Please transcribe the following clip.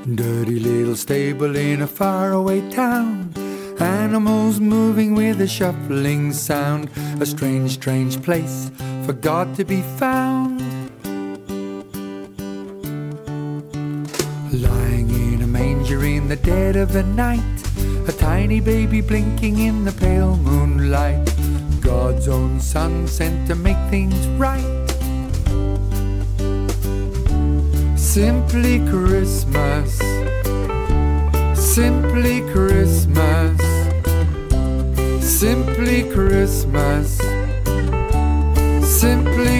Dirty little stable in a faraway town. Animals moving with a shuffling sound. A strange, strange place for God to be found. Lying in a manger in the dead of the night. A tiny baby blinking in the pale moonlight. God's own son sent to make things right. Simply Christmas, simply Christmas, simply Christmas, simply